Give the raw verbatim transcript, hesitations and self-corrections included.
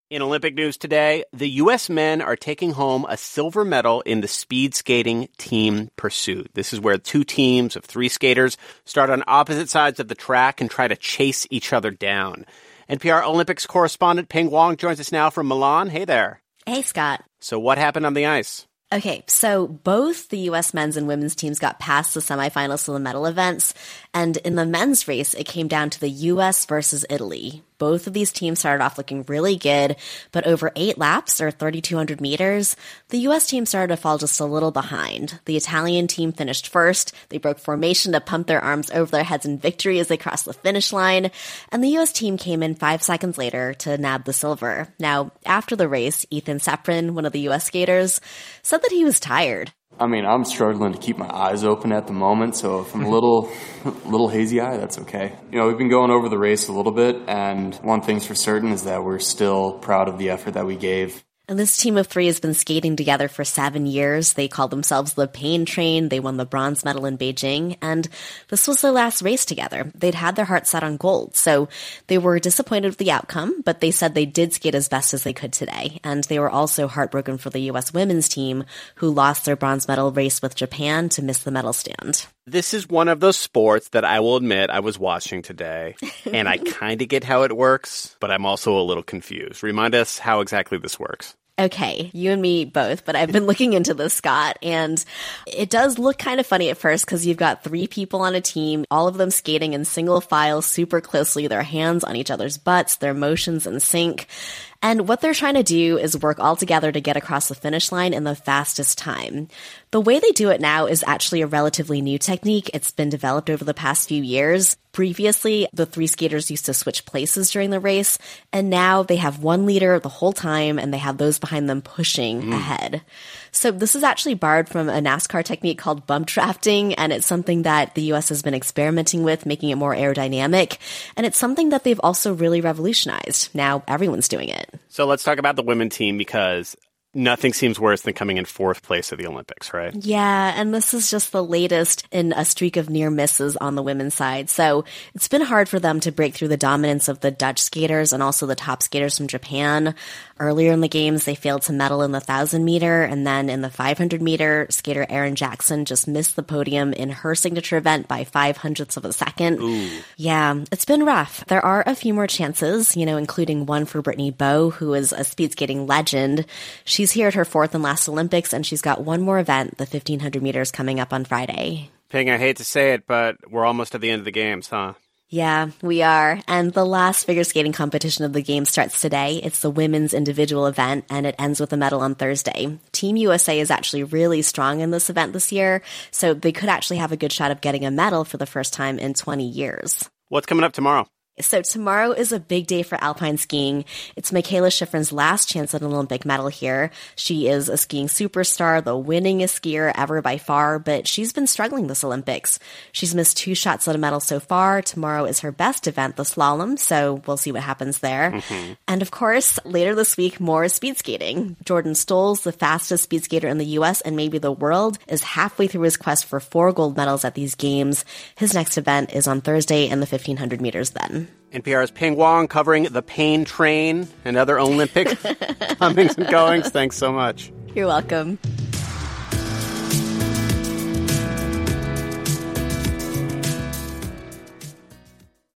In Olympic news today, the U S men are taking home a silver medal in the speed skating team pursuit. This is where two teams of three skaters start on opposite sides of the track and try to chase each other down. N P R Olympics correspondent Pien Huang joins us now from Milan. Hey there. Hey, Scott. So what happened on the ice? Okay, so both the U S men's and women's teams got past the semifinals of the medal events, and in the men's race, it came down to the U S versus Italy. Both of these teams started off looking really good, but over eight laps, or thirty-two hundred meters, the U S team started to fall just a little behind. The Italian team finished first. They broke formation to pump their arms over their heads in victory as they crossed the finish line, and the U S team came in five seconds later to nab the silver. Now, after the race, Ethan Supran, one of the U S skaters, said that he was tired. I mean, I'm struggling to keep my eyes open at the moment, so if I'm a little, little hazy eye, that's okay. You know, we've been going over the race a little bit, and one thing's for certain is that we're still proud of the effort that we gave. And this team of three has been skating together for seven years. They call themselves the Pain Train. They won the bronze medal in Beijing, and this was their last race together. They'd had their hearts set on gold, so they were disappointed with the outcome, but they said they did skate as best as they could today. And they were also heartbroken for the U S women's team, who lost their bronze medal race with Japan to miss the medal stand. This is one of those sports that I will admit I was watching today, and I kind of get how it works, but I'm also a little confused. Remind us how exactly this works. Okay, you and me both, but I've been looking into this, Scott, and it does look kind of funny at first because you've got three people on a team, all of them skating in single file super closely, their hands on each other's butts, their motions in sync. And what they're trying to do is work all together to get across the finish line in the fastest time. The way they do it now is actually a relatively new technique. It's been developed over the past few years. Previously, the three skaters used to switch places during the race, and now they have one leader the whole time, and they have those behind them pushing mm. ahead. So this is actually borrowed from a NASCAR technique called bump drafting, and it's something that the U S has been experimenting with, making it more aerodynamic, and it's something that they've also really revolutionized. Now everyone's doing it. So let's talk about the women's team, because nothing seems worse than coming in fourth place at the Olympics, right? Yeah, and this is just the latest in a streak of near misses on the women's side. So it's been hard for them to break through the dominance of the Dutch skaters and also the top skaters from Japan. Earlier in the games, they failed to medal in the one thousand meter, and then in the five hundred meter, skater Erin Jackson just missed the podium in her signature event by five hundredths of a second. Ooh. Yeah, it's been rough. There are a few more chances, you know, including one for Brittany Bowe, who is a speed skating legend. She's here at her fourth and last Olympics, and she's got one more event, the fifteen hundred meters, coming up on Friday. Ping, I hate to say it, but we're almost at the end of the games, huh? Yeah, we are. And the last figure skating competition of the game starts today. It's the women's individual event, and it ends with a medal on Thursday. Team U S A is actually really strong in this event this year, so they could actually have a good shot of getting a medal for the first time in twenty years. What's coming up tomorrow? So tomorrow is a big day for alpine skiing. It's Michaela Schifrin's last chance at an Olympic medal here. She is a skiing superstar, the winningest skier ever by far, but she's been struggling this Olympics. She's missed two shots at a medal so far. Tomorrow is her best event, the slalom, so we'll see what happens there. Mm-hmm. And of course, later this week, more speed skating. Jordan Stolz, the fastest speed skater in the U S and maybe the world, is halfway through his quest for four gold medals at these games. His next event is on Thursday in the fifteen hundred meters then. N P R's Pien Huang covering the Pain Train and other Olympic comings and goings. Thanks so much. You're welcome.